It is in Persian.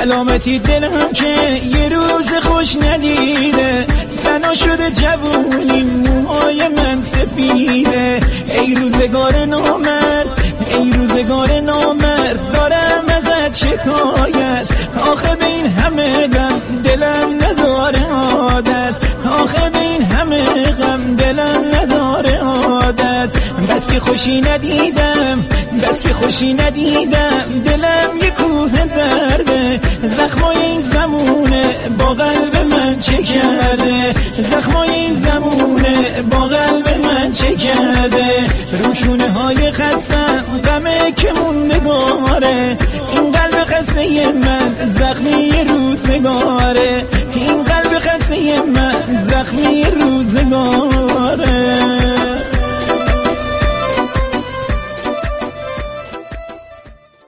سلامتی دلم که یه روز خوش ندیده، فنا شده جوونی موهای من سفیده. ای روزگار نامرد، ای روزگار نامرد، دارم ازت شکایت. آخه به این همه غم دلم نداره عادت، آخه به این همه غم دلم نداره عادت. بس که خوشی ندیدم، بس که خوشی ندیدم، دلم یه کوه درده. زخمای این زمونه با قلب من چه کرده، زخمای این زمونه با قلب من چه کرده. روشونه های خستم غمه که موندگاره، این قلب خسته من زخمی روزگاره، این قلب خسته من زخمی روزگاره.